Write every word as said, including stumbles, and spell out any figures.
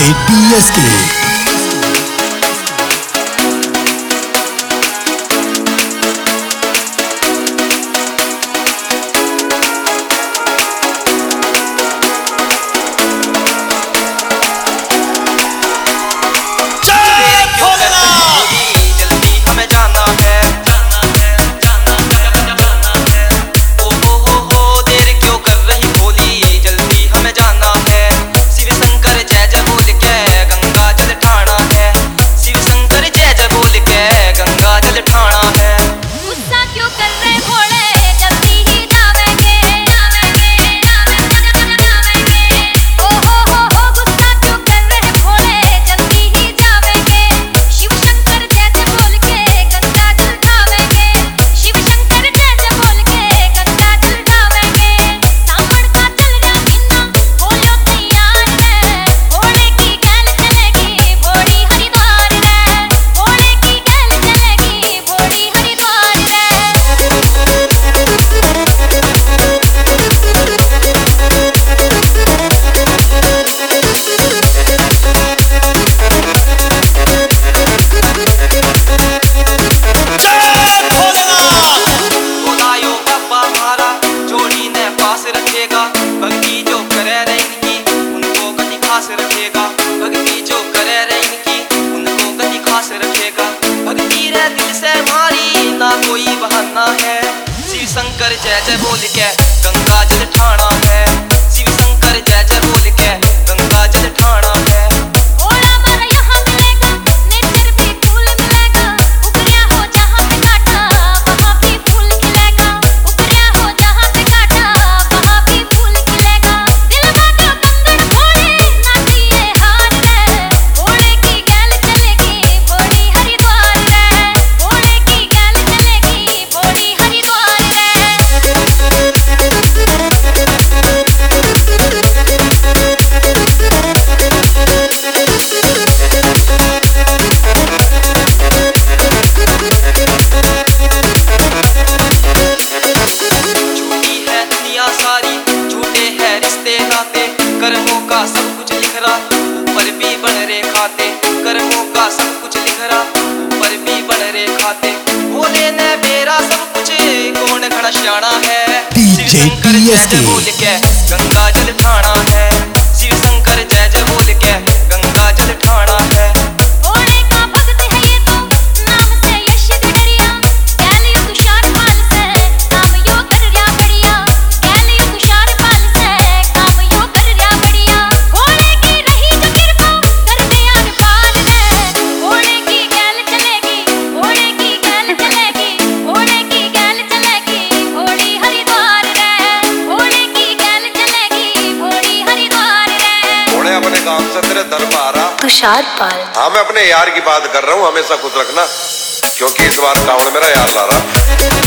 DJ DSK. Shankar जय जय बोल के गंगा जल ठाना है। शिव शंकर जय जय बोल के गंगा जल ठाना है। ओला मारा यहाँ मिलेगा, नेचर भी फूल मिलेगा। उकरिया हो जहाँ पे काटा, वहाँ भी फूल खिलेगा। उकरिया हो जहाँ पे काटा, वहाँ भी फूल खिलेगा। दिल में जो कंगन भोले, नाचिए हार रे। भोले की गैल चलेगी, भोली हरिद्वार रे। भोले की गैल चलेगी, भोली हरिद्वार रे। कर्मों का सब कुछ लिख रहा, ऊपर भी बन रे खाते। कर्मों का सब कुछ लिख रहा, ऊपर भी बन रे खाते। भोले ने मेरा सब कुछ, कौन खड़ा श्याणा है। शिव शंकर जय जय बोल के गंगा जल ठाना है। शिव शंकर जय जय बोल के गंगा जल ठाना है। भोले का भक्त है ये तो, नाम से यश गडरिया। गैली तुषार पाल से काम यो कर रहा बढ़िया। गैली तुषार पाल से काम यो कर रहा बढ़िया। भोले की रही जो कृपा, कर दे यार पाल रे। भोले की गैल चलेगी, भोले की गैल चलेगी। भोले की गैल चलेगी, भोली हरिद्वार रे। भोले की गैल चलेगी, भोली हरिद्वार रे। भोले अपने काम से तेरे दर पर आ रहा। तुषार पाल। हाँ, मैं अपने यार की बात कर रहा हूँ, हमेशा खुश रखना, क्योंकि इस बार कावड़ मेरा यार ला रहा।